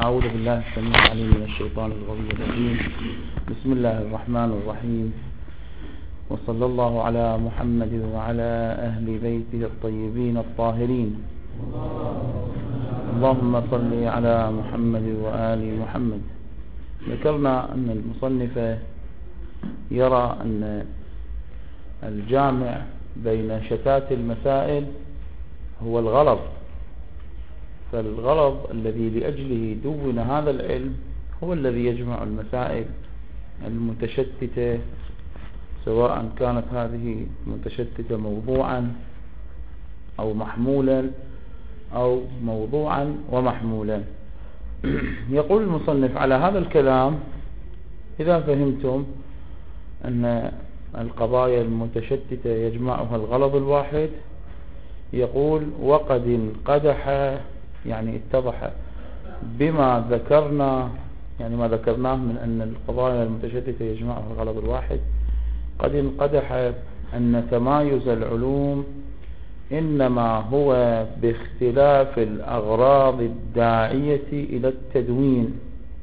أعوذ بالله السميع العليم من الشيطان الغوي الرجيم. بسم الله الرحمن الرحيم، وصلى الله على محمد وعلى أهل بيته الطيبين الطاهرين. اللهم صل على محمد وآل محمد. ذكرنا أن المصنف يرى أن الجامع بين شتات المسائل هو الغرض، فالغرض الذي لأجله دون هذا العلم هو الذي يجمع المسائل المتشتتة، سواء كانت هذه متشتتة موضوعا أو محمولا أو موضوعا ومحمولا. يقول المصنف على هذا الكلام: إذا فهمتم أن القضايا المتشتتة يجمعها الغرض الواحد، يقول: وقد انقدح، يعني اتضح بما ذكرنا، يعني ما ذكرناه من أن القضايا المتشتتة يجمعها الغرض الواحد، قد انقدح أن تمايز العلوم إنما هو باختلاف الأغراض الداعية إلى التدوين.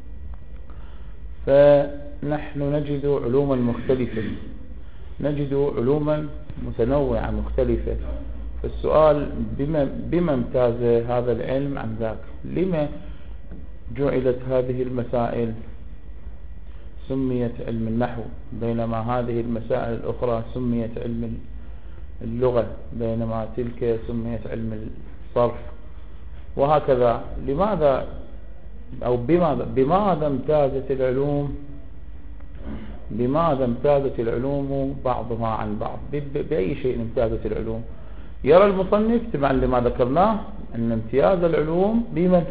فنحن نجد علوما مختلفة، نجد علوما متنوعة مختلفة، فالسؤال بما امتاز هذا العلم عن ذاك؟ لما جعلت هذه المسائل سميت علم النحو، بينما هذه المسائل الأخرى سميت علم اللغة، بينما تلك سميت علم الصرف، وهكذا؟ لماذا أو بماذا امتازت العلوم بعضها عن بعض؟ بأي شيء امتازت العلوم؟ يرى المصنف تبعا لما ذكرناه أن امتياز العلوم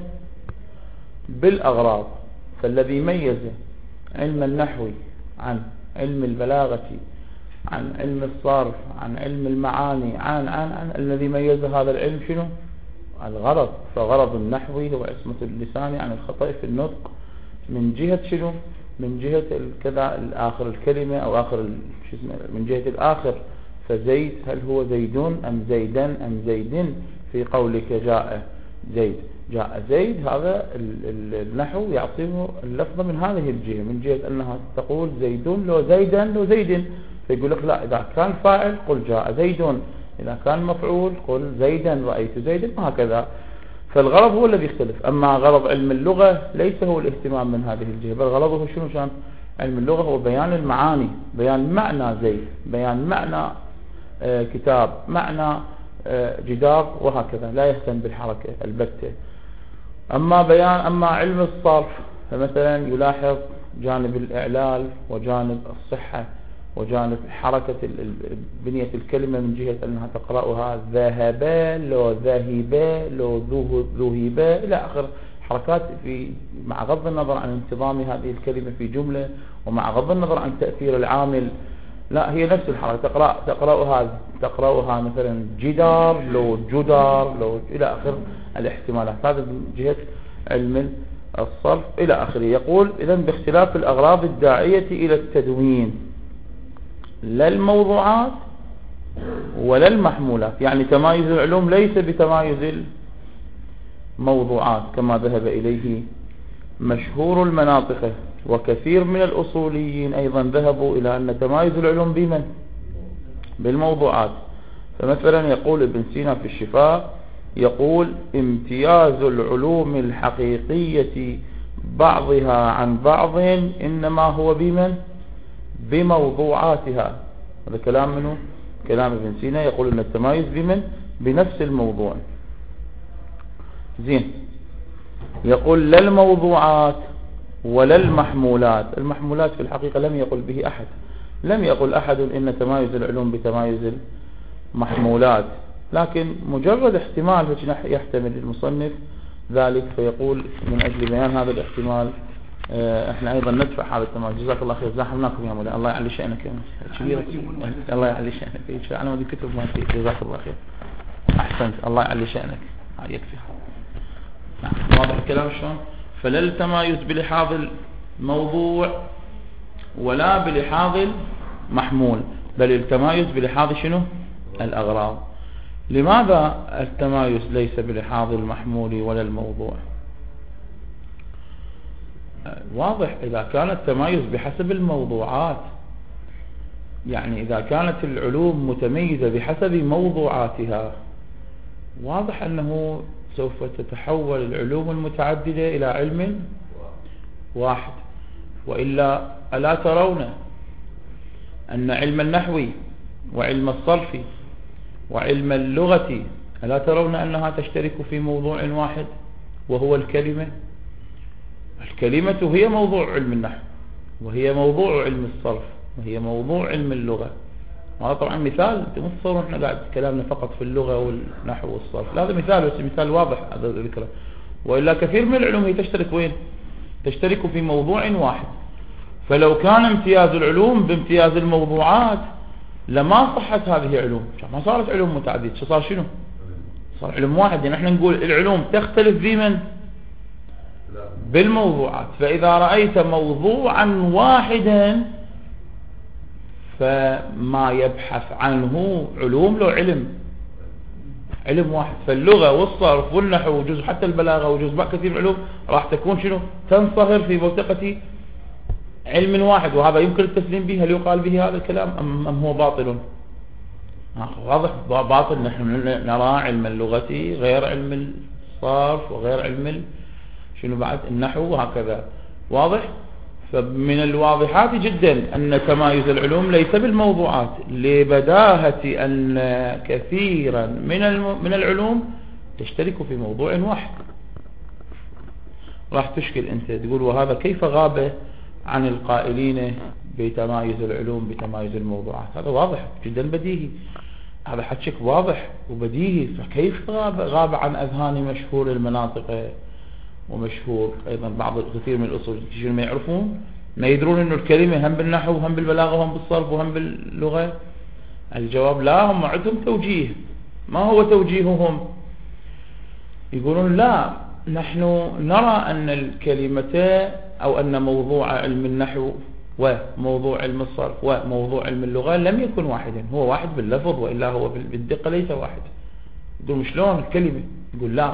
بالأغراض. فالذي ميز علم النحو عن علم البلاغة، عن علم الصرف، عن علم المعاني، عن الذي ميز هذا العلم شنو؟ الغرض. فغرض النحو هو عصمة اللسان عن الخطأ في النطق، من جهة شنو؟ من جهة كذا الآخر الكلمة أو آخر من جهة الآخر. فزيد، هل هو زيد أم زيدا أم زيد؟ في قولك جاء زيد، جاء زيد، هذا النحو يعطيه اللفظ من هذه الجهة، من جهة أنها تقول زيد لو زيدا لو زيد. فيقول لك لا، إذا كان فاعل قل جاء زيد، إذا كان مفعول قل زيدا رأيت زيدا، وهكذا. فالغرض هو الذي يختلف. أما غرض علم اللغة ليس هو الاهتمام من هذه الجهة، بل غرضه شنو؟ كان علم اللغة هو بيان المعاني، بيان معنى زيد، بيان معنى كتاب، معنى جدار، وهكذا، لا يهتم بالحركة البتة. أما علم الصرف فمثلا يلاحظ جانب الإعلال وجانب الصحة وجانب حركة بنية الكلمة، من جهة أنها تقرأها ذهب لو ذهب لو ذهب إلى آخر حركات، مع غض النظر عن انتظام هذه الكلمة في جملة، ومع غض النظر عن تأثير العامل، لا، هي نفس الحركة. تقرأها مثلا جدار لو جدار لو إلى آخر الاحتمالات. هذا من جهة علم الصرف إلى آخره. يقول: إذن باختلاف الأغراض الداعية إلى التدوين، لا الموضوعات ولا المحمولات. يعني تمايز العلوم ليس بتمايز الموضوعات كما ذهب إليه مشهور المناطق، وكثير من الأصوليين أيضا ذهبوا إلى أن تمايز العلوم بمن؟ بالموضوعات. فمثلا يقول ابن سينا في الشفاء، يقول: امتياز العلوم الحقيقية بعضها عن بعض إنما هو بمن؟ بموضوعاتها. هذا كلام منه؟ كلام ابن سينا. يقول أن التمايز بمن؟ بنفس الموضوع. زين. يقول: لا الموضوعات ولا المحمولات. المحمولات في الحقيقة لم يقل به أحد، لم يقل أحد إن تمايز العلوم بتمايز المحمولات، لكن مجرد احتمال يحتمل المصنف ذلك، فيقول من أجل بيان هذا الاحتمال احنا ايضا ندفع هذا التمايز. جزاك الله خير، زاحمناكم يا مولانا، الله يعلي شأنك يا كبير، الله يعلي شأنك. انا ودي كتب ما فيه، جزاك الله خير، احسنت، الله يعلي شأنك، يكفي. واضح الكلام شلون؟ فلا التمايز بلحاظ الموضوع ولا بلحاظ المحمول، بل التمايز بلحاظ شنو؟ الأغراض. لماذا التمايز ليس بلحاظ المحمول ولا الموضوع؟ واضح. إذا كان التمايز بحسب الموضوعات، يعني إذا كانت العلوم متميزة بحسب موضوعاتها، واضح أنه سوف تتحول العلوم المتعددة إلى علم واحد. وإلا ألا ترون أن علم النحو وعلم الصرف وعلم اللغة، ألا ترون أنها تشترك في موضوع واحد وهو الكلمة؟ الكلمة هي موضوع علم النحو، وهي موضوع علم الصرف، وهي موضوع علم اللغة. هذا طبعا مثال، مو تصورون احنا قاعد كلامنا فقط في اللغة والنحو والصرف، لا هذا مثال، بس مثال واضح هذا ذكره. وإلا كثير من العلوم هي تشترك وين؟ تشترك في موضوع واحد. فلو كان امتياز العلوم بامتياز الموضوعات لما صحت هذه علوم، ما صارت علوم متعددة، صار شنو؟ صار علم واحد. يعني احنا نقول العلوم تختلف بمن؟ بالموضوعات. فإذا رأيت موضوعا واحدا فما يبحث عنه علوم لو علم واحد. فاللغة والصرف والنحو وجزء حتى البلاغة وجزء كثير من العلوم راح تكون شنو؟ تنصهر في بوتقة علم واحد. وهذا يمكن التسليم به. هل يقال به هذا الكلام أم هو باطل؟ واضح باطل. نحن نرى علم اللغة غير علم الصرف وغير علم شنو بعد النحو وهكذا. واضح. فمن الواضحات جدا أن تمايز العلوم ليس بالموضوعات، لبداهة أن كثيرا من العلوم تشترك في موضوع واحد. راح تشكل أنت تقول وهذا كيف غاب عن القائلين بتمايز العلوم بتمايز الموضوعات؟ هذا واضح جدا بديهي، هذا حكيك واضح وبديهي. فكيف غاب عن أذهان مشهور المناطق ومشهور أيضا بعض كثير من الأصول ما يعرفون، ما يدرون أنه الكلمة هم بالنحو وهم بالبلاغة وهم بالصرف وهم باللغة؟ الجواب لا، هم عندهم توجيه. ما هو توجيههم؟ يقولون لا، نحن نرى أن الكلمة أو أن موضوع علم النحو وموضوع علم الصرف وموضوع علم اللغة لم يكن واحدا، هو واحد باللفظ وإلا هو بالدقة ليس واحد. يقول شلون الكلمة؟ يقول لا،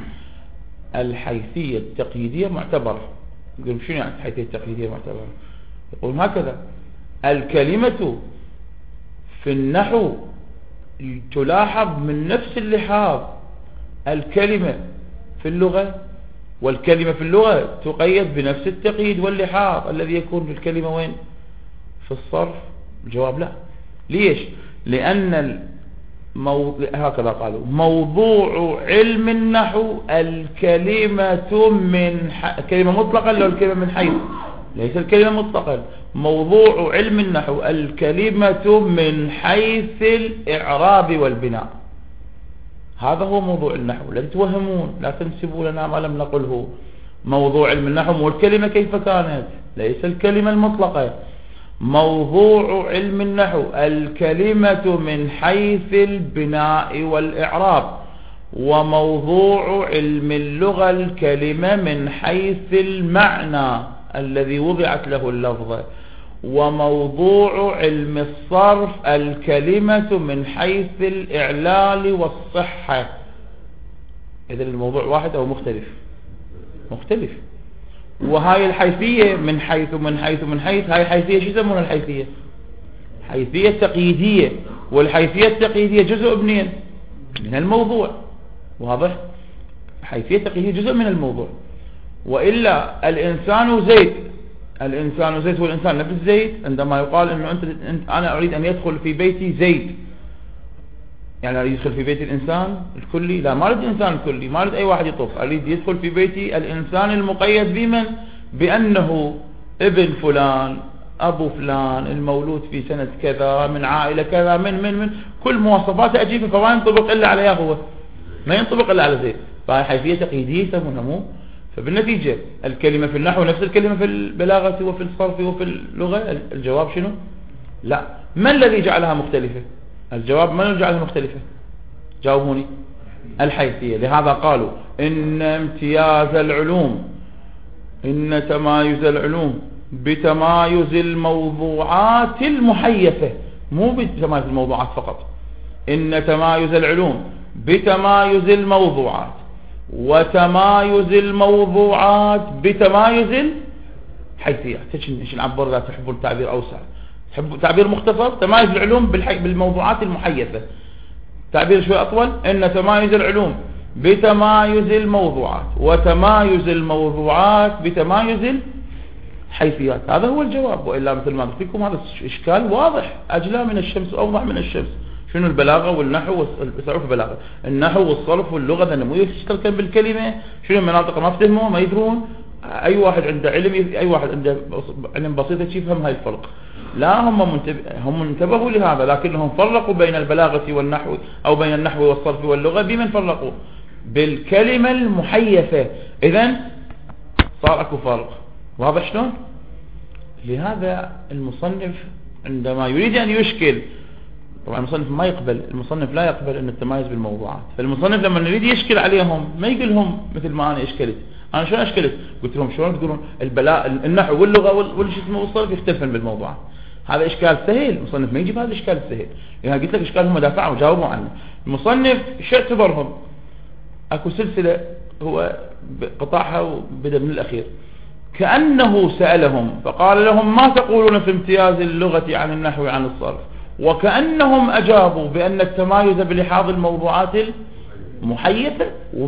الحيثية التقييدية معتبرة. يقول شنو يعني الحيثية التقييدية معتبرة؟ يقول هكذا: الكلمة في النحو تلاحظ من نفس اللحاظ الكلمة في اللغة، والكلمة في اللغة تقيد بنفس التقييد واللحاظ الذي يكون في الكلمة وين؟ في الصرف. الجواب لا. ليش؟ لأن هكذا قالوا: موضوع علم النحو الكلمة من كلمة مطلقة، لو الكلمة من حيث ليس الكلمة مطلقة. موضوع علم النحو الكلمة من حيث الإعراب والبناء. هذا هو موضوع النحو. لا تتوهمون، لا تنسبوا لنا ما لم نقله. موضوع علم النحو والكلمة كيف كانت، ليس الكلمة المطلقة. موضوع علم النحو الكلمة من حيث البناء والإعراب، وموضوع علم اللغة الكلمة من حيث المعنى الذي وضعت له اللفظة، وموضوع علم الصرف الكلمة من حيث الإعلال والصحة. إذن الموضوع واحد أو مختلف؟ مختلف. وهاي الحيثية من حيث ومن حيث ومن حيث، هاي الحيثية شو يسمونها؟ الحيثية حيثية تقييدية. والحيثية التقييدية جزء منين؟ من الموضوع. واضح؟ حيثية تقييدية جزء من الموضوع. وإلا الإنسان زيد، الإنسان زيد هو الإنسان نفس زيد. عندما يقال أنه أنا أريد أن يدخل في بيتي زيد، يعني أريد يدخل في بيت الإنسان الكلي؟ لا، ما أريد الإنسان الكلي، ما أريد أي واحد يطوف. أريد يدخل في بيتي الإنسان المقيد بمن؟ بأنه ابن فلان، أبو فلان، المولود في سنة كذا، من عائلة كذا، من كل مواصفاته أجيبه. فما ينطبق إلا عليه هو، ما ينطبق إلا على زيد. فهي حيثية تقييدية يسمونها مو. فبالنتيجة الكلمة في النحو نفس الكلمة في البلاغة وفي الصرف وفي اللغة. الجواب شنو؟ لا. ما الذي جعلها مختلفة؟ الجواب: من الذي جعلها مختلفة؟ جاوبوني. الحيثية. لهذا قالوا إن امتياز العلوم، إن تمايز العلوم بتمايز الموضوعات المحيثة، مو بتمايز الموضوعات فقط. إن تمايز العلوم بتمايز الموضوعات، وتمايز الموضوعات بتمايز حيثيات. ايش نعبر لا تحبون تعبير اوسع، تحبوا تعبير مختصر تمايز العلوم بالموضوعات المحيثة. تعبير شوي اطول ان تمايز العلوم بتمايز الموضوعات، وتمايز الموضوعات بتمايز الحيثيات. هذا هو الجواب. والا مثل ما قلت لكم هذا اشكال واضح اجلى من الشمس واوضح من الشمس. شنو البلاغه والنحو والصرف؟ البلاغه النحو والصرف واللغه ذا مو يشتركن بالكلمه. شنو المناطق ما افتهموا ما يدرون. اي واحد عنده علم، اي واحد عنده علم بسيط يفهم هاي الفرق. لا هم انتبهوا لهذا، لكنهم فرقوا بين البلاغه والنحو، او بين النحو والصرف واللغه. بمن فرقوا؟ بالكلمه المحيثه. اذا صار اكو فرق. واضح شلون؟ لهذا المصنف عندما يريد ان يشكل، طبعا المصنف ما يقبل، المصنف لا يقبل ان التمايز بالموضوعات. فالمصنف لما يريد يشكل عليهم ما يقول لهم مثل ما انا اشكلت. انا شلون اشكلت؟ قلت لهم شلون تقولون النحو واللغه والصرف يختلفن بالموضوعات؟ هذا اشكال سهل. المصنف ما يجيب هذا الاشكال السهل. يعني قلت لك اشكال هم دافعوا وجاوبوا عنه. المصنف شو اعتبرهم؟ اكو سلسله هو قطعها وبدا من الاخير. كأنه سألهم فقال لهم ما تقولون في امتياز اللغة عن النحو عن الصرف؟ وكأنهم أجابوا بأن التمايز بلحاظ الموضوعات المحيثة.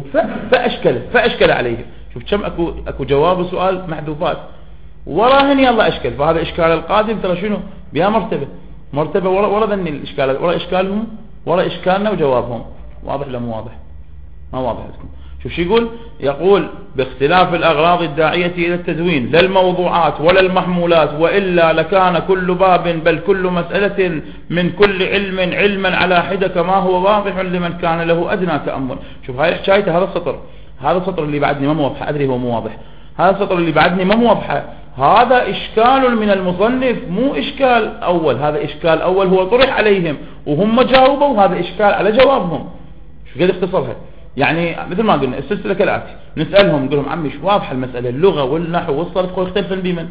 فأشكل عليهم. شوف كم أكو جواب وسؤال محذوفات وراهن يلا أشكل. فهذا إشكال القادم ترى شنو بها مرتبة ورا ذني الإشكالات، ورا إشكالهم ورا إشكالنا وجوابهم. واضح لا مو واضح؟ ما واضح لكم. شوف شو يقول باختلاف الأغراض الداعية إلى التدوين لا الموضوعات ولا المحمولات، وإلا لكان كل باب بل كل مسألة من كل علم علما على حدة كما هو واضح لمن كان له أدنى تأمل. شوف هاي حكايته. هذا السطر اللي بعدني ما موضح، أدري هو مو واضح. هذا السطر اللي بعدني ما موضحه. هذا إشكال من المصنف مو إشكال أول. هذا إشكال أول هو طرح عليهم وهم جاوبوا، هذا إشكال على جوابهم. شو قد اختصرها؟ يعني مثل ما قلنا السلسلة كالآتي. نسألهم نقول لهم عمي شو واضحة المسألة؟ اللغة والنحو والصرف يختلفن بمن؟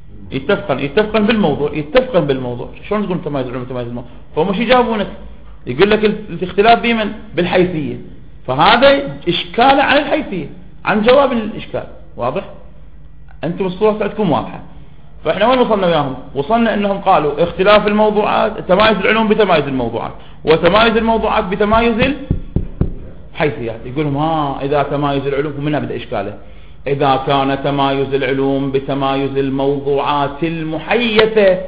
يتفقن بالموضوع. شلون تقول تمايز العلوم تمايز الموضوع؟ فهم شو يجاوبونك؟ يقول لك الاختلاف بمن؟ بالحيثية. فهذا إشكال عن الحيثية، عن جواب الإشكال. واضح؟ أنتم الصورة تاعتكم واضحة. فإحنا وين وصلنا وياهم؟ وصلنا أنهم قالوا اختلاف الموضوعات، تمايز العلوم بتمايز الموضوعات، وتمايز الموضوعات بتمايز حيثيات. يقولهم إذا تمايز العلوم ومنها بدأ إشكاله. إذا كان تمايز العلوم بتمايز الموضوعات المحيثة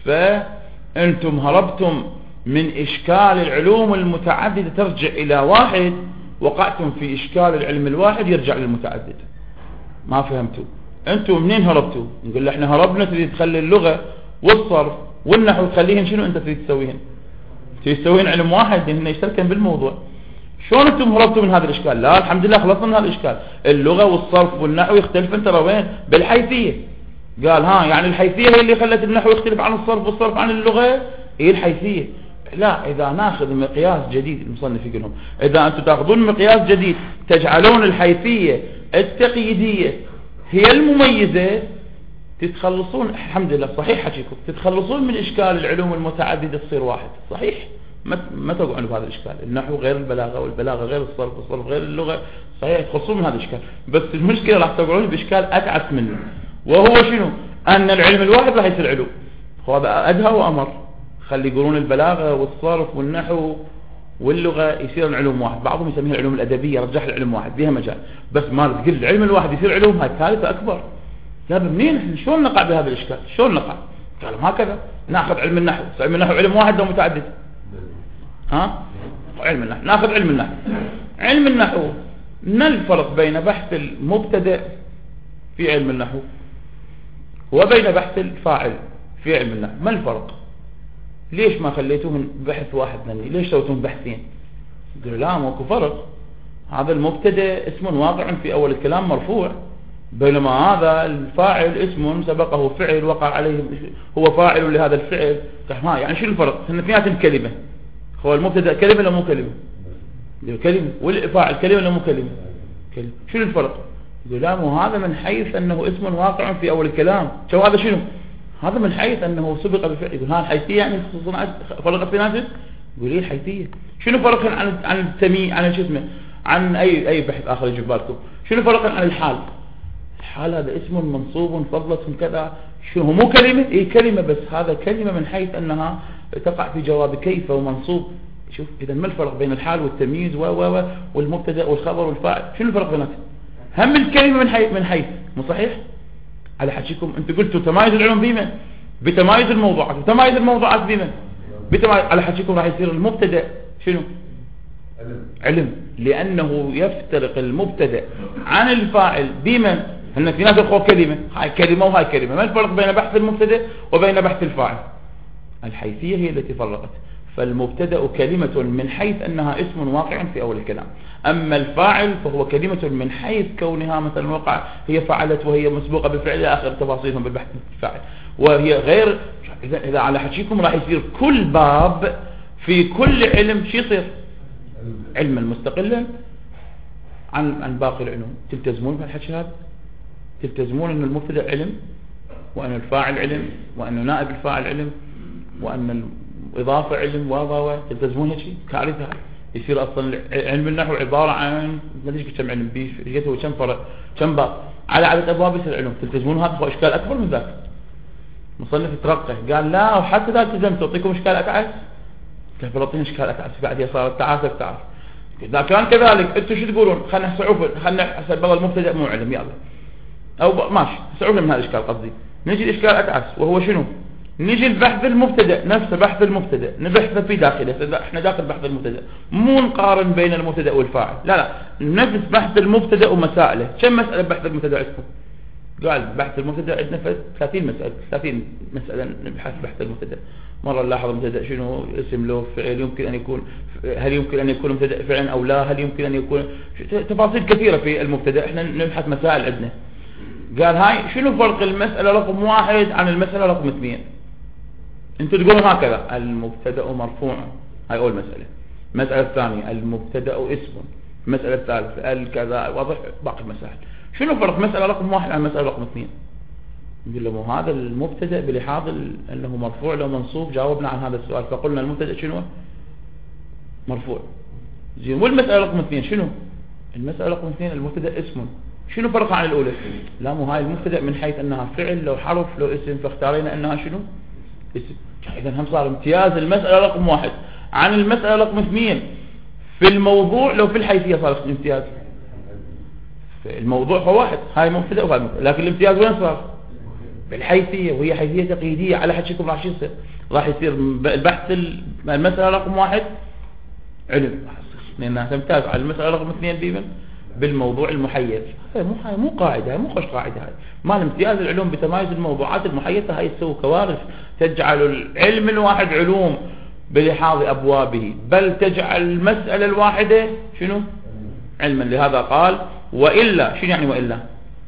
فأنتم هربتم من إشكال العلوم المتعددة ترجع إلى واحد، وقعتم في إشكال العلم الواحد يرجع للمتعدد. ما فهمتوا؟ أنتم منين هربتوا؟ نقول له إحنا هربنا تريد تخلي اللغة والصرف والنحو تخليهن شنو أنت تريد تسويهن؟ تريد تسويهن علم واحد إنه يشتركن بالموضوع. شلون انتم هربتوا من هذا الاشكال؟ لا الحمد لله خلصنا من هذا الاشكال. اللغة والصرف والنحو يختلفن ترى وين؟ بالحيثية. قال يعني الحيثية هي اللي خلت النحو يختلف عن الصرف والصرف عن اللغة هي الحيثية. لا، اذا ناخذ مقياس جديد، المصنف يقولهم اذا انتم تاخذون مقياس جديد تجعلون الحيثية التقييدية هي المميزة، تتخلصون. الحمد لله صحيح حكيكم، تتخلصون من اشكال العلوم المتعددة تصير واحد. صحيح ما تقعون بهذا الإشكال. النحو غير البلاغة، والبلاغة غير الصرف، والصرف غير اللغة. صحيح تخلصون من هذا الإشكال، بس المشكلة راح تقعون بإشكال أتعس منه، وهو شنو؟ أن العلم الواحد راح يصير علوم. هذا أدهى وأمر. خلي يقولون البلاغة والصرف والنحو واللغة يصير علوم واحد. بعضهم يسميها العلوم الأدبية، رجح العلم واحد بها مجال. بس ما تقول العلم الواحد يصير علوم، هاي ثالثة أكبر. لا منين؟ شلون نقع بهذا الإشكال؟ شلون نقع؟ قالوا هكذا ناخذ علم النحو. علم النحو علم واحد أو متعدد؟ علم النحو. ناخذ علم النحو. علم النحو ما الفرق بين بحث المبتدئ في علم النحو وبين بحث الفاعل في علم النحو؟ ما الفرق؟ ليش ما خليتوهم بحث واحد مني؟ ليش سويتوهم بحثين؟ يقولوا لا ماكو فرق. هذا المبتدئ اسم واقع في اول الكلام مرفوع، بينما هذا الفاعل اسم سبقه فعل وقع عليه، هو فاعل لهذا الفعل. يعني شو الفرق؟ هن اثنيناتهم كلمة. هو المبتدأ كلمة ولا مو كلمة؟ كلمة. والفاعل كلمة ولا مو كلمة؟ كلمة. شو الفرق؟ يقول لا مو هذا من حيث انه اسم واقع في اول الكلام. شو هذا شنو؟ هذا من حيث انه سبق بفعل. يقول ها الحيثية يعني فرق في ناس. يقول لي الحيثية شنو فرق عن التمييز، عن شو اسمه، عن اي بحث اخر يجيب بالكم؟ شنو فرق عن الحال؟ الحال هذا اسم منصوب فضلة كذا، شنو هو؟ مو كلمة؟ اي كلمة، بس هذا كلمة من حيث انها تقع في جواب كيف ومنصوب. شوف اذا ما الفرق بين الحال والتمييز والمبتدا والخبر والفاعل؟ شنو الفرق بيناتهم؟ هم الكلمة من حيث مو صحيح؟ على حكيكم انتم قلتوا تمايز العلوم بمن؟ بتمايز الموضوعات، وتمايز الموضوعات بمن؟ بتمايز. على حكيكم راح يصير المبتدا شنو؟ علم، لانه يفترق المبتدا عن الفاعل بمن؟ هن في ناس الخوف كلمة، هاي كلمة وهاي كلمة. ما الفرق بين بحث المبتدا وبين بحث الفاعل؟ الحيثية هي التي فرقت. فالمبتدا كلمة من حيث أنها اسم واقع في أول الكلام، أما الفاعل فهو كلمة من حيث كونها مثلا وقع، هي فعلت وهي مسبوقة بالفعل إلى آخر تفاصيلهم بالبحث الفاعل، وهي غير. إذا على حكيكم راح يصير كل باب في كل علم شو يصير؟ علما مستقلا عن باقي العلوم. تلتزمون بهالحكي هذا؟ تلتزمون أن المبتدا علم، وأن الفاعل علم، وأن نائب الفاعل علم، وأن الإضافة علم تلتزمون هيك؟ كارثة. يصير أصلا علم النحو عبارة عن ما أدري كم علم، بيجته كم فرع، كم باب، على عدد أبواب يصير العلوم. تلتزمون هذا؟ هو إشكال أكبر من ذاك. مصنف ترقه قال لا، وحتى إذا التزمت أعطيكم إشكال أتعس. كيف بلطين إشكال أتعس بعد صارت تعاسف تعرف. إذا كان كذلك أنتم شو تقولون؟ خلنا نحسب، خلنا نحسب والله المبتدأ مو علم، يلا أو ماشي سعونا من هذا الإشكال. قصدي نجي الإشكال أتعس، وهو شنو؟ نجي البحث المبتدأ نفسه، بحث المبتدأ نبحث في داخله. احنا داخل بحث المبتدأ، مو نقارن بين المبتدأ والفاعل، لا نفس بحث المبتدأ ومسائله. كم مسألة بحث المبتدأ عندكم؟ قال بحث المبتدأ عندنا 30 مسألة نبحث بحث المبتدأ. مرة نلاحظ المبتدأ شنو، اسم له، فعل، يمكن أن يكون، هل يمكن أن يكون مبتدأ فعلا أو لا، هل يمكن أن يكون، تفاصيل كثيرة في المبتدأ. احنا نبحث مسائل عندنا. قال هاي شنو فرق المسألة رقم 1 عن المسألة رقم 2؟ انتوا تقولون هكذا: المبتدأ مرفوع، هاي أول مسألة. المسألة الثانية المبتدأ اسم. المسألة الثالثة الكذا، واضح باقي المسائل. شنو فرق مسألة رقم 1 عن مسألة رقم 2؟ نقول لهم هذا المبتدأ بلحاظ أنه مرفوع لو منصوب، جاوبنا عن هذا السؤال فقلنا المبتدأ شنو؟ مرفوع. زين، والمسألة رقم 2 شنو؟ المسألة رقم 2 المبتدأ اسم. شنو فرقها عن الأولى؟ لا، مو هاي المبتدأ من حيث أنها فعل، لو حرف لو اسم، فاختارينا أنها شنو؟ اسم. إذا هم صار امتياز المسألة رقم 1 عن المسألة رقم 2 في الموضوع، لو في الحيثية صار امتياز. في الموضوع هو واحد، هاي مبتدأ وهاي مبتدأ، لكن الامتياز وين صار؟ بالحيثية، وهي حيثية تقييدية. على حكيكم راح يصير، راح يصير البحث المسألة رقم 1 علم، لأنها تمتاز على المسألة رقم 2 بالموضوع المحيز. هاي مو قاعدة، مو خوش قاعدة. هاي ما الامتياز العلوم بتمايز الموضوعات المحيزة، هاي تسوي كوارث، تجعل العلم الواحد علوم بلحاظ أبوابه، بل تجعل المسألة الواحدة شنو؟ علما. لهذا قال وإلا. شنو يعني وإلا؟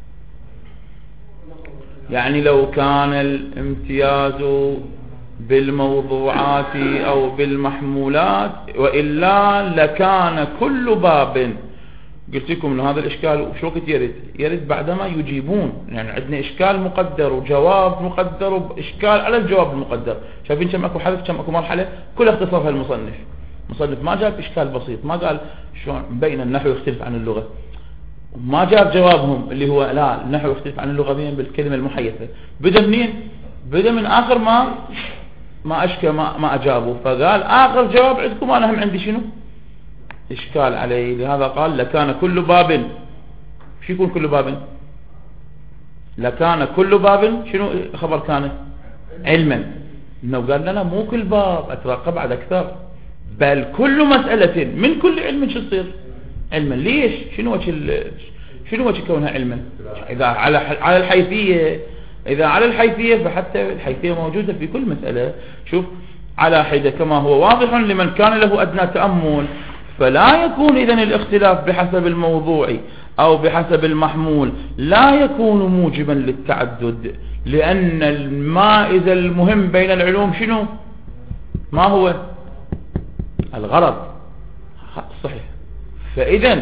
يعني لو كان الامتياز بالموضوعات أو بالمحمولات، وإلا لكان كل باب. قلت لكم ان هذا الاشكال وش وقت يرد بعدما يجيبون، يعني عندنا اشكال مقدر وجواب مقدر واشكال على الجواب المقدر. شايفين كم اكو حدث، كم اكو مرحله، كلها اختصرها المصنف ما جاب اشكال بسيط، ما قال شلون بين النحو يختلف عن اللغه، ما جاب جوابهم اللي هو لا النحو يختلف عن اللغه بين بالكلمه المحيثه. بدا منين؟ بدا من اخر ما اشكى ما اجابوا، فقال اخر جواب عندكم انا هم عندي شنو إشكال عليه. لهذا قال لكان كل باب. شو يكون كل باب؟ لكان كل باب شنو خبر كان؟ علما. إنه قال لنا مو كل باب، أترقى بعد أكثر، بل كل مسألة من كل علم شو تصير؟ علما. ليش؟ شنو وجه كونها علما؟ إذا على الحيثية، إذا على الحيثية فحتى الحيثية موجودة في كل مسألة. شوف على حدة كما هو واضح لمن كان له أدنى تأمل، فلا يكون إذن الاختلاف بحسب الموضوع أو بحسب المحمول لا يكون موجبا للتعدد، لأن المائز المهم بين العلوم شنو؟ ما هو؟ الغرض. صحيح. فإذن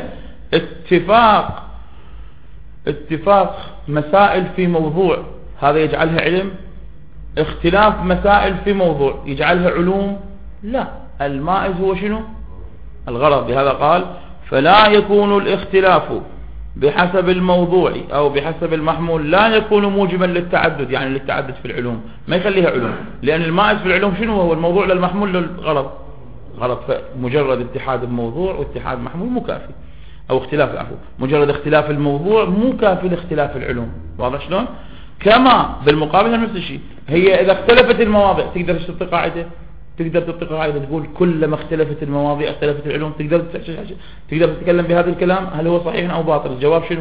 اتفاق مسائل في موضوع هذا يجعلها علم، اختلاف مسائل في موضوع يجعلها علوم؟ لا، المائز هو شنو؟ الغرض. لهذا قال فلا يكون الاختلاف بحسب الموضوع أو بحسب المحمول لا يكون موجبا للتعدد، يعني للتعدد في العلوم، ما يخليها علوم، لأن المائز في العلوم شنو هو؟ الموضوع للمحمول للغرض، غلط. فمجرد اتحاد الموضوع واتحاد محمول مو كافي، أو اختلاف العفو، مجرد اختلاف الموضوع مو كافي لاختلاف العلوم. واضح شلون؟ كما بالمقابل نفس الشيء، هي إذا اختلفت المواضيع تقدر تحط قاعدة، تقدر تحط قاعدة تقول كلما اختلفت المواضيع اختلفت العلوم. تقدر تتكلم بهذا الكلام، هل هو صحيح أو باطل؟ الجواب شنو؟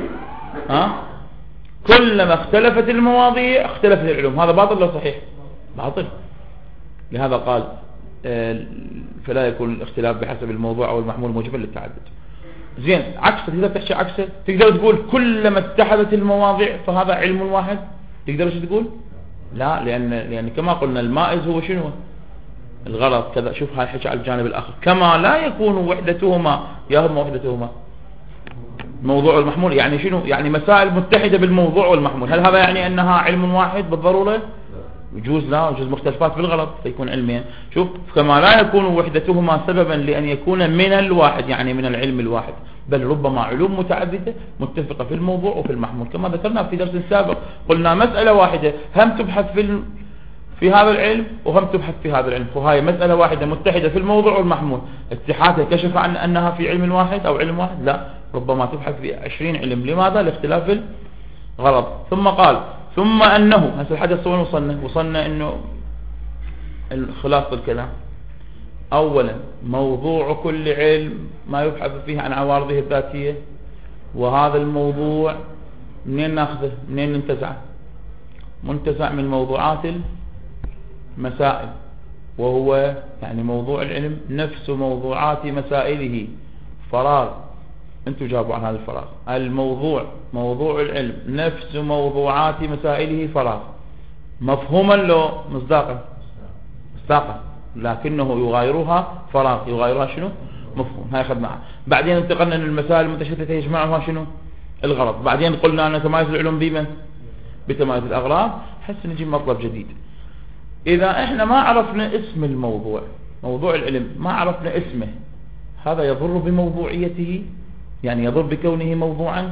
كلما اختلفت المواضيع اختلفت العلوم. هذا باطل ولا صحيح؟ باطل. لهذا قال فلا يكون الاختلاف بحسب الموضوع أو المحمول موجبا للتعدد. زين، عكسه تقدر تحكي عكسه، تقدر تقول كلما اتحدت المواضيع فهذا علم واحد. تقدر شو تقول؟ لا، لأن كما قلنا المائز هو شنو؟ الغرض كذا. شوف هاي الحكي على الجانب الآخر، كما لا يكون وحدتهما، ياهما وحدتهما الموضوع والمحمول، يعني شنو؟ يعني مسائل متحدة بالموضوع والمحمول. هل هذا يعني أنها علم واحد بالضرورة؟ يجوز لا، يجوز مختلفات بالغلط فيكون علمين. شوف، كما لا يكون وحدتهما سببا لأن يكون من الواحد، يعني من العلم الواحد، بل ربما علوم متعددة متفقة في الموضوع وفي المحمول، كما ذكرنا في درس سابق. قلنا مسألة واحدة هم تبحث في هذا العلم وهم تبحث في هذا العلم، وهي مسألة واحدة متحدة في الموضوع والمحمول. اتحادها كشف عن أنها في علم واحد أو علم واحد؟ لا، ربما تبحث في 20 علم. لماذا؟ لاختلاف الغرض. ثم قال ثم أنه، هسه الحدث وين وصلنا أنه خلاصة الكلام. أولا، موضوع كل علم ما يبحث فيه عن عوارضه الذاتية، وهذا الموضوع منين ناخذه؟ منين ننتزعه؟ منتزع من موضوعات المسائل، وهو يعني موضوع العلم نفس موضوعات مسائله فراغ. انتوا جاوبوا عن هذا الفراغ. موضوع العلم نفس موضوعات مسائله فراغ، مفهوما لو مصداقا؟ مصداقا، لكنه يغايرها فراغ. يغايرها شنو؟ مفهوم. هاي اخذناها. بعدين انتقلنا للمسائل المتشتتة يجمعها شنو؟ الغرض. بعدين قلنا ان تمايز العلوم بمن؟ بتمايز الاغراض. حس نجي مطلب جديد. اذا احنا ما عرفنا اسم الموضوع، موضوع العلم ما عرفنا اسمه، هذا يضر بموضوعيته؟ يعني يضر بكونه موضوعا؟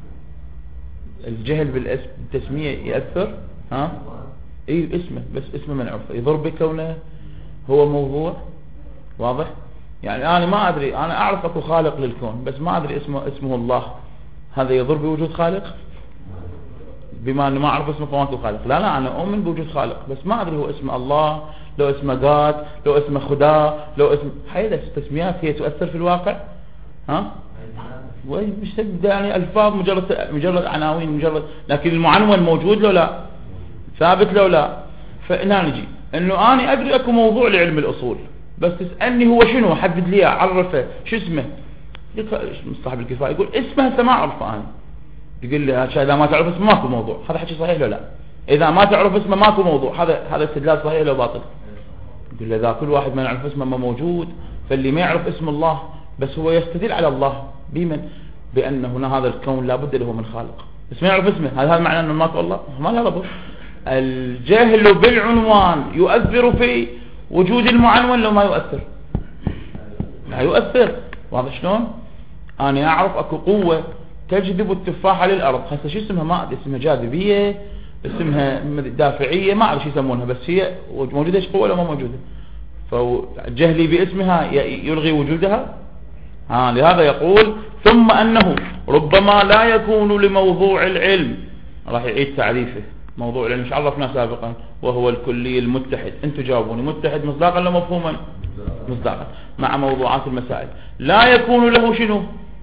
الجهل بالتسمية يأثر؟ اي اسمه، بس اسمه ما نعرفه، يضر بكونه هو موضوع. واضح؟ يعني انا ما ادري، انا اعرف اكو خالق للكون بس ما ادري اسمه الله، هذا يضر بوجود خالق؟ بما انه ما اعرف اسمه فما خالق. لا، انا اؤمن بوجود خالق بس ما ادري هو اسمه الله، لو اسمه قاد، لو اسمه خدا، لو اسم هاي التسميات هي تؤثر في الواقع؟ مش يعني الفاظ، مجرد عناوين، مجرد، لكن المعنون موجود لو لا؟ ثابت لو لا؟ فهنا نجي انه انا ادري اكو موضوع لعلم الاصول، بس تسالني هو شنو، حدد لي عرفه، شو اسمه؟ صاحب الكفايه يقول اسمه هسه ما اعرفه انا. يقول لي اذا ما تعرف اسمه ماكو موضوع. هذا حكي صحيح لو لا؟ اذا ما تعرف اسمه ماكو موضوع، هذا استدلال صحيح لو باطل؟ يقول لي اذا كل واحد ما يعرف اسمه ما موجود، فاللي ما يعرف اسم الله بس هو يستدل على الله بمن؟ بان هنا هذا الكون لابد له من خالق، بس ما يعرف اسمه، هذا معناه انه ماكو الله؟ ما له ربط. الجهل بالعنوان يؤثر في وجود المعنون لو ما يؤثر؟ لا يؤثر. واضح شلون؟ انا اعرف اكو قوة تجذب التفاحة للأرض، هسه شو اسمها؟ ما أدري، اسمها جاذبية، اسمها دافعية، ما أعرف شو يسمونها، بس هي موجودة. ايش قوة ولا ما موجودة؟ فجهلي باسمها يلغي وجودها؟ لهذا يقول ثم أنه ربما لا يكون لموضوع العلم، راح يعيد تعريفه. موضوع العلم مش عرفناه سابقا، وهو الكلي المتحد. انتوا جاوبوني، متحد مصداقا ولا مفهوما؟ مصداقا. مع موضوعات المسائل لا يكون له شنو؟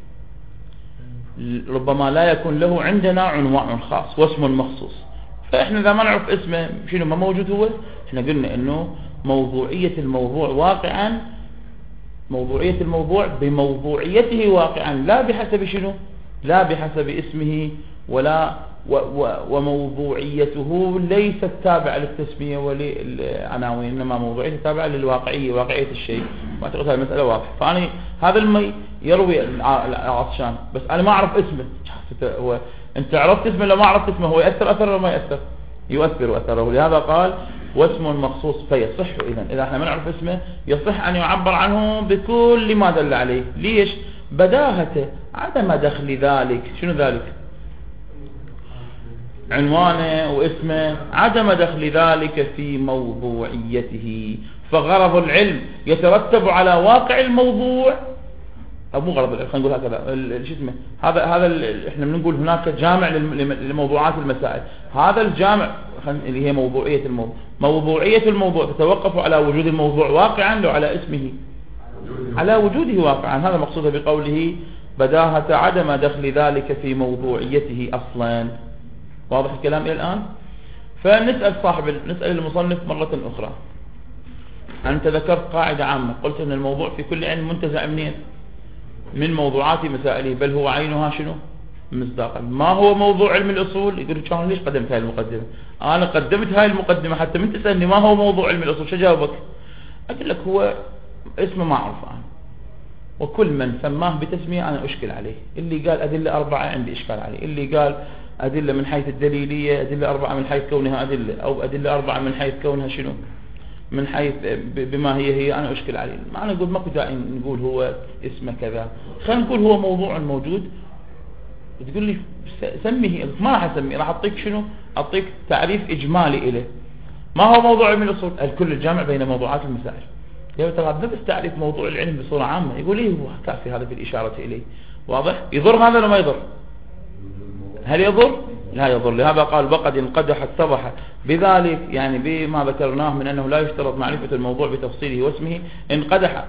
ربما لا يكون له عندنا عنوان خاص واسم مخصوص. فإحنا إذا ما نعرف اسمه شنو ما موجود هو، إحنا قلنا إنه موضوعية الموضوع واقعا، موضوعية الموضوع بموضوعيته واقعا، لا بحسب شنو؟ لا بحسب اسمه، ولا وموضوعيته ليست تابعة للتسمية وللعناوين، إنما موضوعيته تابعة للواقعية، واقعية الشيء. وأعتقد هذه المسألة واضحة. فأنا هذا المي يروي العطشان بس أنا ما أعرف اسمه. هو أنت عرفت اسمه لو ما عرفت اسمه، هو يأثر أثره ولا ما يأثر؟ يؤثر أثره. لهذا قال واسم مخصوص فيصح. إذا احنا ما نعرف اسمه يصح أن يعبر عنه بكل ما دل عليه. ليش؟ بداهته عدم دخل ذلك. شنو ذلك؟ عنوانه واسمه، عدم دخل ذلك في موضوعيته. فغرض العلم يترتب على واقع الموضوع، أو مو غرض العلم، خلينا نقول هكذا، شو اسمه هذا احنا بنقول هناك جامع لموضوعات المسائل. هذا الجامع اللي هي موضوعية الموضوع. موضوعية الموضوع تتوقف على وجود الموضوع واقعا لو على اسمه، على وجوده واقعا. هذا مقصوده بقوله بداهة عدم دخل ذلك في موضوعيته أصلا. واضح الكلام إلى الآن؟ فنسأل نسأل المصنف مرة أخرى. أنت ذكرت قاعدة عامة، قلت أن الموضوع في كل علم منتزع منين؟ من موضوعات مسائله، بل هو عينها شنو؟ مصداقا. ما هو موضوع علم الأصول؟ يقول كان ليش قدمت هاي المقدمة؟ أنا قدمت هاي المقدمة حتى من تسألني ما هو موضوع علم الأصول، شو جاوبك؟ أقول لك هو اسمه ما أعرف أنا، وكل من سماه بتسمية أنا أشكل عليه. اللي قال أدلة 4 عندي إشكال عليه، اللي قال أدلة من حيث الدليلية أدلة 4 من حيث كونها أدلة، أو أدلة 4 من حيث كونها شنو؟ من حيث بما هي أنا أشكل عليه. ما نقول ماكو داعي نقول هو اسمه كذا، خلينا نقول هو موضوع موجود. تقول لي سميه، ما راح أسميه، راح أعطيك شنو؟ أعطيك تعريف إجمالي إليه. ما هو موضوع علم الأصول؟ الكل الجامع بين موضوعات المسائل. ترى نفس تعريف موضوع العلم بصورة عامة. يقول إيه هو كافي هذا في الإشارة إليه. واضح؟ يضر هذا ولا ما يضر؟ هل يضر؟ لا يضر. لهذا قال وقد انقدح اتضح بذلك، يعني بما ذكرناه من أنه لا يشترط معرفة الموضوع بتفصيله واسمه. انقدح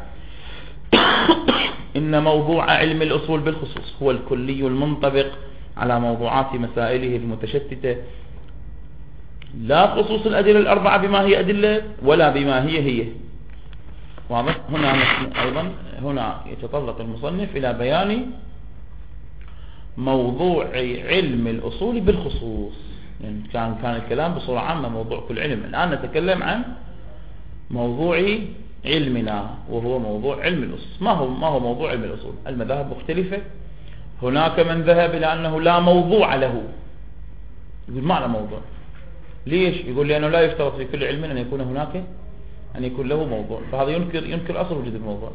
إن موضوع علم الأصول بالخصوص هو الكلي المنطبق على موضوعات مسائله المتشتتة، لا خصوص الأدلة 4 بما هي أدلة ولا بما هي. واضح؟ هنا أيضا هنا يتطرق المصنف إلى بيان موضوع علم الأصول بالخصوص. يعني كان الكلام بصورة عامة موضوع كل علم، الآن نتكلم عن موضوع علمنا وهو موضوع علم الأصول. ما هو موضوع علم الأصول؟ المذاهب مختلفة. هناك من ذهب إلى أنه لا موضوع له. يقول ما له موضوع. ليش؟ يقول لأنه لا يشترط في كل علم أن يكون هناك أن يكون له موضوع، فهذا ينكر أصل وجود الموضوع.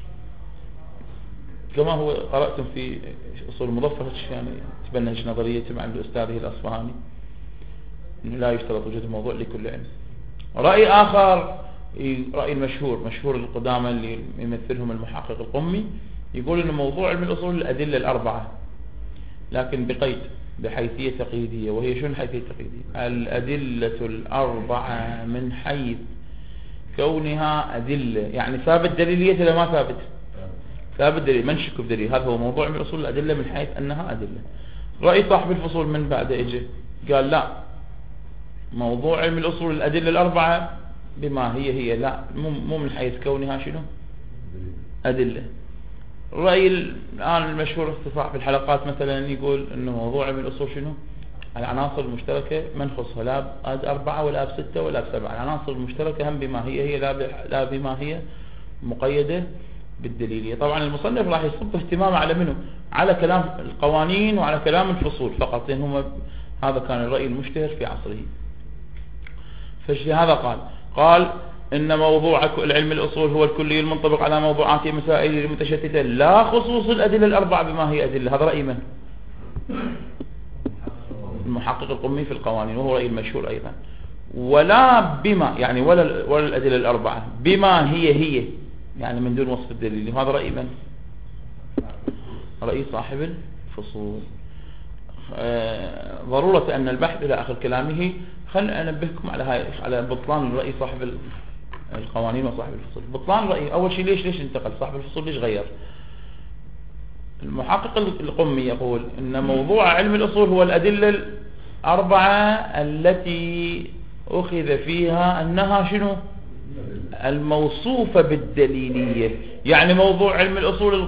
كما هو قرأتم في أصول المظفر، يعني تبنج نظرية مع الأستاذ الأصفهاني أنه لا يشترط وجود الموضوع لكل علم. رأي آخر، رأي مشهور القدامى اللي يمثلهم المحقق القمي، يقول أن موضوع علم الأصول الأدلة 4، لكن بقيد بحيثية تقييدية. وهي شنو الحيثية التقييدية؟ الأدلة 4 من حيث كونها أدلة، يعني ثابت دليلية ولا ما ثابت؟ ثابت دليل، ما نشك بدليل. هذا هو موضوع علم الأصول الأدلة من حيث أنها أدلة. رأي صاحب الفصول من بعد إجي قال لا، موضوع علم الأصول الأدلة 4 بما هي لا، مو من حيث كونها شنو؟ أدلة. الرأي الآن المشهور في الحلقات مثلا يقول أنه موضوع علم الأصول شنو؟ العناصر المشتركة ما نخصها لا ب4 ولا ب6 ولا ب7. العناصر المشتركة هم بما هي لا بما هي مقيدة بالدليلية. طبعا المصنف راح يصب اهتمامه على منه؟ على كلام القوانين وعلى كلام الفصول فقط، لأن هذا كان الرأي المشتهر في عصره. فهذا قال إن موضوع العلم الأصول هو الكلي المنطبق على موضوعات مسائل المتشتتة، لا خصوص الأدلة 4 بما هي أدلة. هذا رأي من؟ المحقق القمي في القوانين، وهو رأي المشهور أيضا. ولا بما، يعني ولا الأدلة 4 بما هي، يعني من دون وصف الدليل. وهذا رأي من؟ رأي صاحب الفصول. ضرورة أن البحث إلى آخر كلامه. خلنا أنبهكم على بطلان الرأي صاحب القوانين وصاحب الفصول. بطلان الرأي أول شيء ليش انتقل صاحب الفصول؟ ليش غير؟ المحقق القمي يقول إن موضوع علم الأصول هو الأدلة 4 التي أخذ فيها أنها شنو؟ الموصوفة بالدليلية. يعني موضوع علم الأصول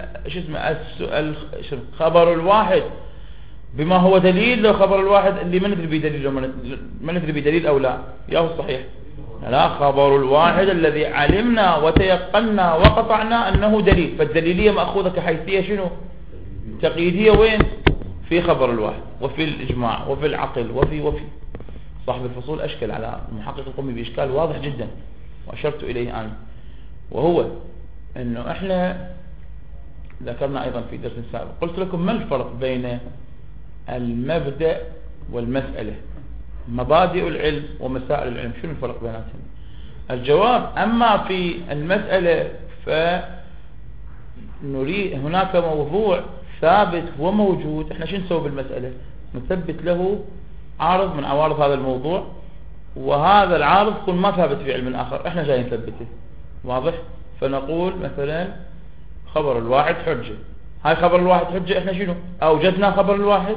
خبر الواحد بما هو دليل. لو خبر الواحد اللي ما ندري بدليل ما ندري بدليل أو لا، ياهو الصحيح لا، خبر الواحد الذي علمنا وتيقنا وقطعنا أنه دليل. فالدليلية مأخوذة كحيثية شنو؟ تقييدية. وين؟ في خبر الواحد وفي الإجماع وفي العقل وفي صاحب الفصول أشكل على المحقق القمي بإشكال واضح جدا وأشرت إليه أنا، وهو أنه إحنا ذكرنا أيضا في درس سابق، قلت لكم ما الفرق بين المبدأ والمسألة؟ مبادئ العلم ومسائل العلم، شنو الفرق بيناتهم؟ الجواب: أما في المسألة فنريد هناك موضوع ثابت هو موجود، احنا شو نسوي بالمسألة؟ نثبت له عارض من عوارض هذا الموضوع، وهذا العارض يكون ما ثابت في علم آخر، احنا جاي نثبته. واضح؟ فنقول مثلا خبر الواحد حجة، هاي خبر الواحد حجة، احنا شنو اوجدنا خبر الواحد؟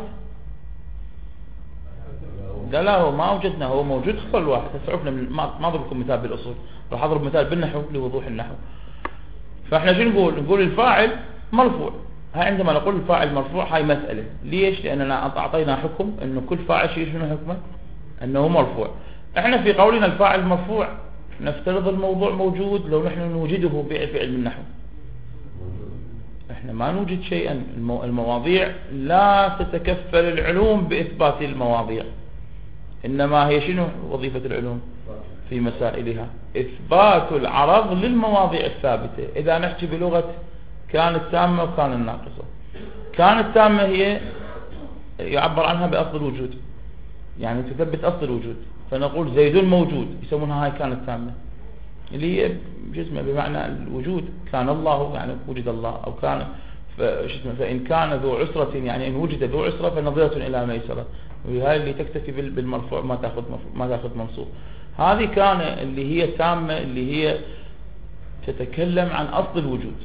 لا هو ما اوجدنا، هو موجود خبر الواحد. هسه عرفنا ما اضرب لكم مثال بالاصول، راح اضرب مثال بالنحو لوضوح النحو. فاحنا شو نقول الفاعل مرفوع. هاي عندما نقول الفاعل مرفوع هاي مسألة. ليش؟ لاننا اعطينا حكم انه كل فاعل شنو حكمه؟ انه مرفوع. احنا في قولنا الفاعل مرفوع نفترض الموضوع موجود لو نحن نوجده في علم النحو. احنا ما نوجد شيئا، المواضيع لا تتكفل العلوم بإثبات المواضيع، إنما هي شنو وظيفة العلوم في مسائلها؟ إثبات العرض للمواضيع الثابتة. إذا نحكي بلغة كانت تامة وكان ناقصة، كانت تامة هي يعبر عنها بأصل الوجود، يعني تثبت أصل الوجود، فنقول زيد موجود، يسمونها هاي كانت تامة، اللي هي جسمه بمعنى الوجود. كان الله يعني وجد الله، أو كان فإن كان ذو عسرة يعني إن وجد ذو عسرة فنظرة إلى ميسرة، وهي اللي تكتفي بالمرفوع ما تأخذ منصوب. هذه كان اللي هي تامة، اللي هي تتكلم عن أصل الوجود.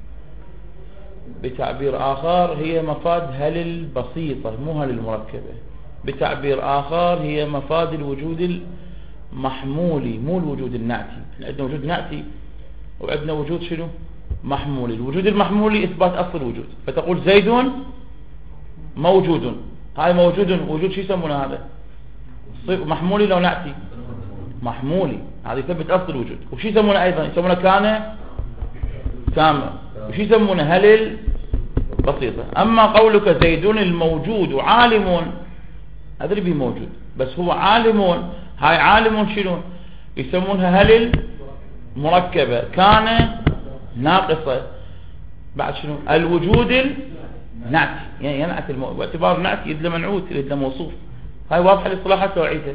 بتعبير آخر هي مفاد هل البسيطة مو هل المركبة. بتعبير آخر هي مفاد الوجود المحمولي مو الوجود النعتي. عندنا وجود نعتي وعندنا وجود شنو محمولي. الوجود المحمولي إثبات أصل الوجود، فتقول زيد موجود، هاي موجود وجود شو يسمونه هذا؟ محمولي لو نعتي محمولي، هذا يثبت أصل الوجود. وشو يسمونه أيضا؟ يسمونه كان تامة، وشو يسمونه هل البسيطة. أما قولك زيد الموجود وعالم، أدري به موجود بس هو عالم، هاي عالم شنو يسمونها هل المركبة، كان ناقصة، بعد شنو الوجود النعتي، يعني ينعت باعتبار نعت يدل منعوت يدل موصوف. هاي واضحة الاصطلاحات توعيتها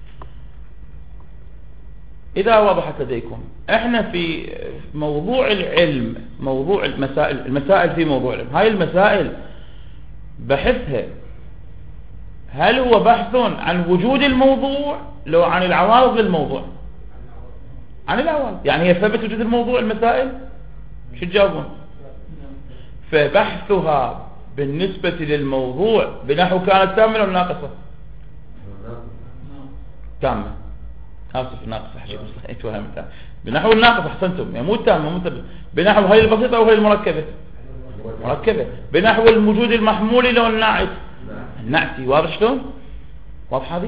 إذا وضحت لديكم. احنا في موضوع العلم، موضوع المسائل في موضوع العلم، هاي المسائل بحثها هل هو بحث عن وجود الموضوع لو عن العوارض للموضوع؟ عن العوارض، يعني هي ثبت وجود الموضوع. المسائل شو تجاوبون؟ فبحثها بالنسبة للموضوع بنحو كانت تامة ولا ناقصة؟ تامة. آسف ناقصة، حكيت وهم تامة. بنحو الناقصة أحسنتم، يعني مو تامة مو تامة. بنحو هاي البسيطة وهي المركبة مركبة. بنحو الوجود المحمولي لو الناعت النعتي. واضح شلون؟ واضح هذه؟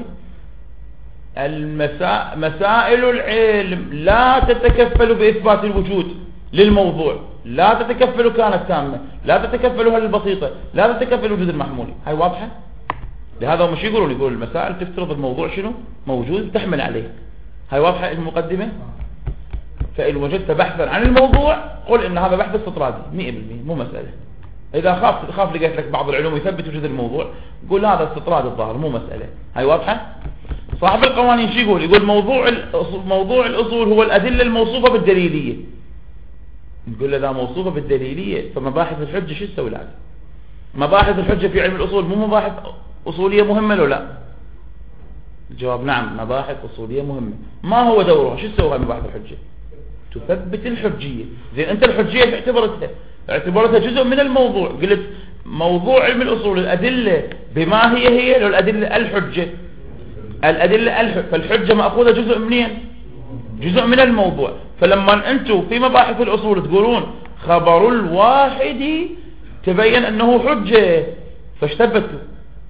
مسائل العلم لا تتكفل بإثبات الوجود للموضوع، لا تتكفل كانت تامة، لا تتكفل هل البسيطة، لا تتكفل الوجود المحمولي. هاي واضحة؟ لهذا هم شو يقولون؟ يقول المسائل تفترض الموضوع شنو موجود تحمل عليه. هاي واضحة المقدمة. فإن وجدت بحثا عن الموضوع قل إن هذا بحث استطرادي 100%، مو مسألة. إذا خاف لقيت لك بعض العلوم يثبت وجود الموضوع قول هذا استطراد الظاهر مو مسألة. هاي واضحة؟ صاحب القوانين شو يقول موضوع الأصول هو الأدلة الموصوفة بالدليلية. نقول إذا موصوفة بالدليلية فمباحث الحجة شو تسوي الآن؟ مباحث الحجة في علم الأصول مو مباحث أصولية مهمة لو لا؟ الجواب نعم، مباحث أصولية مهمة. ما هو دورها؟ شو تسوي مباحث الحجة؟ تثبت الحجية. زين أنت الحجية اعتبرتها جزء من الموضوع. قلت موضوع علم الأصول الأدلة بما هي لو الأدلة الحجة فالحجة مأخوذة جزء منين؟ جزء من الموضوع. فلما أنتم في مباحث الأصول تقولون خبر الواحد تبين أنه حجة، فاشتبتوا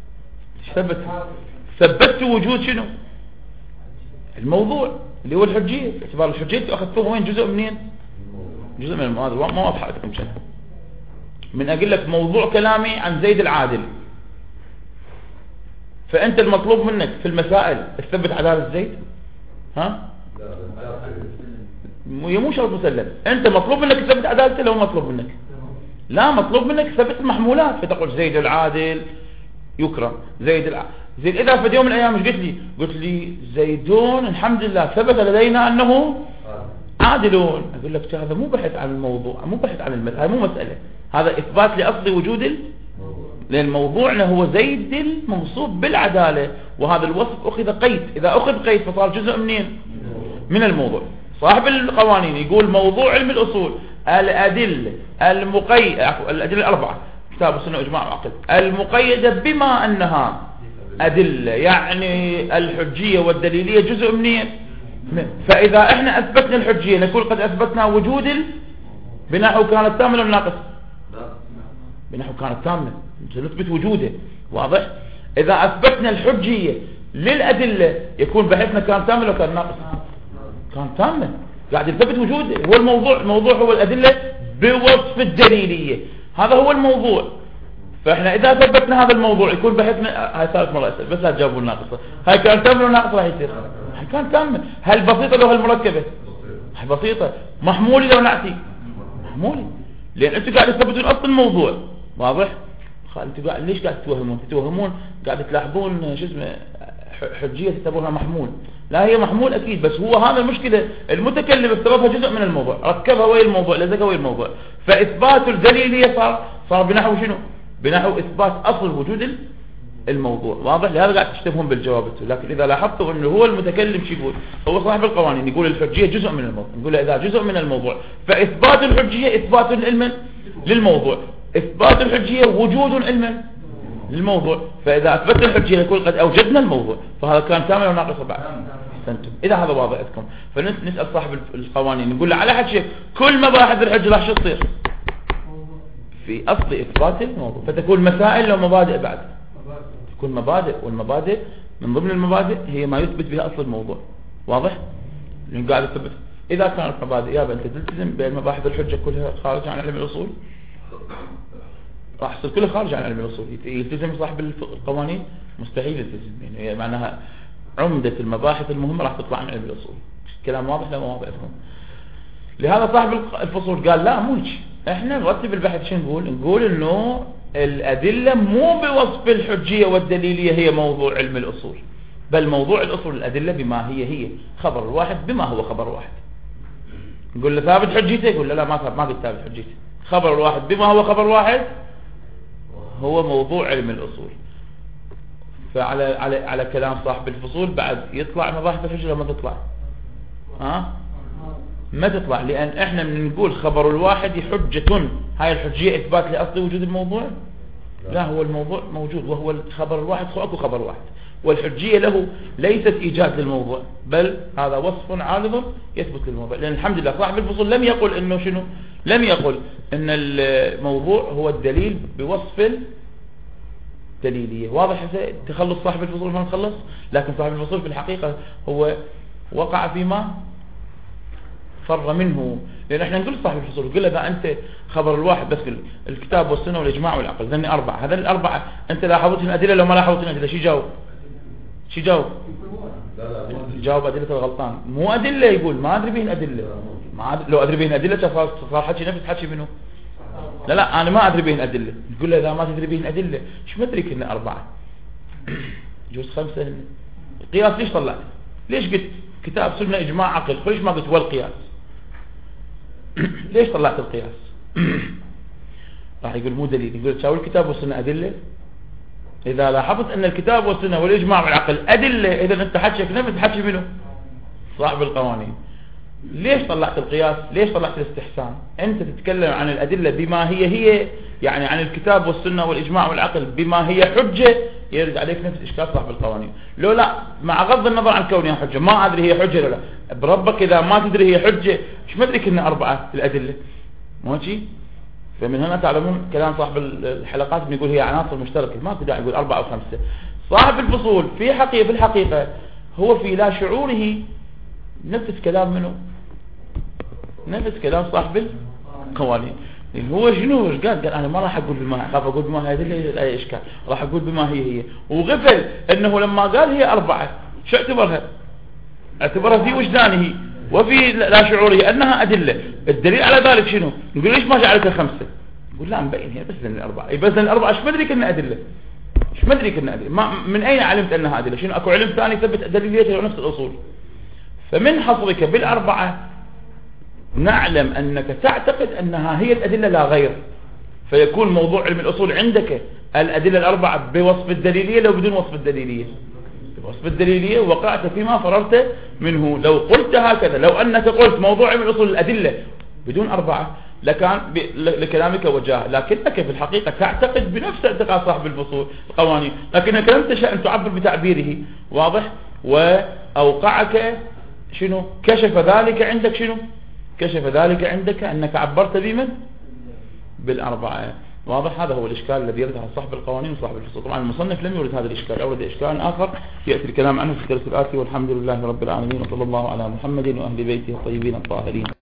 ثبتوا وجود شنو؟ الموضوع اللي هو الحجية. اعتبار الحجية أخذتوه وين؟ جزء منين؟ جزء من الموضوع. ما واضح لكم شيء. من أقول لك موضوع كلامي عن زيد العادل، فأنت المطلوب منك في المسائل تثبت عدالة زيد. ها؟ مو شرط مسلم. أنت مطلوب منك تثبت عدالته لو مطلوب منك لا، مطلوب منك ثبت المحمولات، فتقول زيد العادل يكرم، زيد إذا في يوم من الأيام مش قلت لي زيدون الحمد لله ثبت لدينا أنه عادلون، أقول لك هذا مو بحث عن الموضوع، مو بحث عن المسألة، هذا مو مسألة، هذا إثبات لأصل وجود لأن موضوعنا هو زيد الموصوف بالعدالة، وهذا الوصف أخذ قيد، إذا أخذ قيد فصار جزء منين؟ من الموضوع. صاحب القوانين يقول موضوع علم الأصول الأدلة الأدلة الأربعة، كتاب السنة وإجماع وعقل، المقيدة بما أنها أدلة، يعني الحجية والدليلية جزء منين؟ فإذا احنا أثبتنا الحجية نقول قد أثبتنا وجود بنحو كانت تامة ولا ناقصة؟ بنحو كانت تامة، نثبت وجوده، واضح؟ إذا أثبتنا الحجية للأدلة يكون بحثنا كان تامة ولا كان ناقص؟ كان تامة، قاعد يثبت وجوده. هو الموضوع هو الأدلة بوصف الدليلية، هذا هو الموضوع. فإحنا إذا ثبتنا هذا الموضوع يكون بحثنا، هاي ثالث مرة أسأل بس لا تجاوبوا الناقصة، هاي كان تامة ولا ناقصة؟ راح يصير هاي كان تامة. هل بسيطة لو هالمركبة؟ هاي بسيطة. محمولي لو نعتي؟ محمولي، لأن أنتوا قاعد تثبتون أصل الموضوع، واضح؟ انتوا قاعد ليش قاعد تتوهمون قاعد تلاحظون شو اسمه حجية تسمونها محمول، لا هي محمول أكيد، بس هو هذا المشكلة، المتكلم افترضها جزء من الموضوع، ركبها ويا الموضوع، لزقها ويا الموضوع، فإثبات الدليلية صار بنحو شنو؟ بنحو إثبات أصل وجود الموضوع، واضح؟ لهذا قاعد تشتبهون بالجواب. لكن إذا لاحظتوا أنه هو المتكلم شو يقول، هو صاحب القوانين يقول الحجية جزء من الموضوع، يقول إذا جزء من الموضوع فإثبات الحجية إثبات علما للموضوع، إثبات الحجية وجود علما للموضوع، فإذا أثبتنا الحجية يقول قد أوجدنا الموضوع، فهذا كان كامل أو ناقص بعد؟ أحسنتم. إذا هذا واضح لكم فنسأل صاحب القوانين نقول له على حد كل مباحث الحجة راح شو تصير؟ في أصل إثبات الموضوع، فتكون مسائل ومبادئ بعد، تكون مبادئ، والمبادئ من ضمن المبادئ هي ما يثبت بها أصل الموضوع، واضح؟ لأن قاعد يثبت إذا كانت مبادئ يابا أنت تلتزم بأن مباحث الحجة كلها خارج عن علم الأصول، راح يصير كله خارج عن علم الأصول. يلتزم صاحب القوانين مستحيل يلتزم، يعني معناها عمدة المباحث المهمة راح تطلع عن علم الأصول. كلام واضح لا واضح لكم؟ لهذا صاحب الفصول قال لا مو هيك، احنا نرتب البحث. شو نقول انه الأدلة مو بوصف الحجية والدليلية هي موضوع علم الأصول، بل موضوع الأصول الأدلة بما هي خبر الواحد بما هو خبر واحد. نقول له ثابت حجيته، يقول له لا ما قلت ثابت حجيته، خبر الواحد بما هو خبر واحد هو موضوع علم الأصول. على كلام صاحب الفصول بعد يطلع مباحث الحجة ما تطلع؟ ما تطلع، لأن احنا بنقول خبر الواحد حجة، هاي الحجية إثبات لأصل وجود الموضوع؟ لا، هو الموضوع موجود، وهو الخبر الواحد اكو خبر واحد، والحجية له ليست إيجاد للموضوع، بل هذا وصف عارض يثبت للموضوع. لأن الحمد لله صاحب الفصول لم يقل إنه شنو، لم يقل إن الموضوع هو الدليل بوصف الدليلية. واضح؟ تخلص صاحب الفصول ما نخلص، لكن صاحب الفصول في الحقيقة هو وقع فيما فر منه. لأن احنا نقول صاحب الفصول، نقول له إذا أنت خبر الواحد بس الكتاب والسنة والإجماع والعقل، ذني أربعة، هذا الأربعة أنت لاحظت الأدلة لو ما لاحظت الأدلة شو جاوب؟ جاوب أدلة الغلطان، مو أدلة، يقول ما أدري به الأدلة، لو أدري به الأدلة صار حكي نفس حكي منه. لا أنا ما أدري به الأدلة. تقول له إذا ما تدري به الأدلة شو مدري إن أربعة جوز خمسة. القياس ليش طلعت؟ ليش قلت كتاب سنة إجماع عقل؟ ليش ما قلت والقياس؟ ليش طلعت القياس؟ راح يقول مو دليل، يقول تساوي الكتاب والسنة أدلة. إذا لاحظت أن الكتاب والسنة والإجماع والعقل أدلة، إذا أنت حكيك نفس حكي منه صاحب القوانين. ليش طلعت القياس؟ ليش طلعت الاستحسان؟ أنت تتكلم عن الأدلة بما هي يعني عن الكتاب والسنة والإجماع والعقل بما هي حجة، يرد عليك نفس إشكال صاحب القوانين. لو لا، مع غض النظر عن كونها حجة، ما أدري هي حجة ولا لا، بربك إذا ما تدري هي حجة شو مدرك إن أربعة الأدلة؟ ماشي؟ فمن هنا تعلمون كلام صاحب الحلقات بنقول هي عناصر مشتركة، ما داعي يقول أربعة أو خمسة. صاحب الفصول في الحقيقة هو في لا شعوره نفس كلام منه، نفس كلام صاحب القوانين. هو شنو قال أنا ما راح أقول بما، خاف أقول بما هي دليل أي إشكال، راح أقول بما هي، وغفل أنه لما قال هي أربعة شو اعتبرها في وجدانه وفي لا شعوره أنها أدلة. الدليل على ذلك شنو؟ نقول ليش ما جعلتها خمسة؟ يقول لا مبين هي بس لأن الأربعة، بس لأن الأربعة ايش مدري كنا أدلة، ايش مدري كنا أدلة، من أين علمت أنها أدلة؟ شنو أكو علم ثاني يثبت دليليتها ونفس الأصول؟ فمن حصرك بالأربعة نعلم أنك تعتقد أنها هي الأدلة لا غير، فيكون موضوع علم الأصول عندك الأدلة الأربعة بوصف الدليلية لو بدون وصف الدليلية، بوصف الدليلية وقعت فيما فررت منه. لو قلت هكذا، لو أنك قلت موضوع علم الأصول الأدلة بدون أربعة لكان لكلامك وجاه، لكنك في الحقيقة تعتقد بنفس اعتقاد صاحب الفصول القوانين، لكنك لم تشاء أن تعبر بتعبيره، واضح؟ وأوقعك شنو؟ كشف ذلك عندك شنو؟ كشف ذلك عندك أنك عبرت بمن؟ بالأربعة. واضح؟ هذا هو الإشكال الذي يرده صاحب القوانين وصاحب الفصول. طبعا المصنف لم يورد هذا الإشكال، أورد إشكال آخر يأتي الكلام عنه في الدرس الآتي، والحمد لله رب العالمين، وصلى الله على محمد وأهل بيته الطيبين الطاهرين.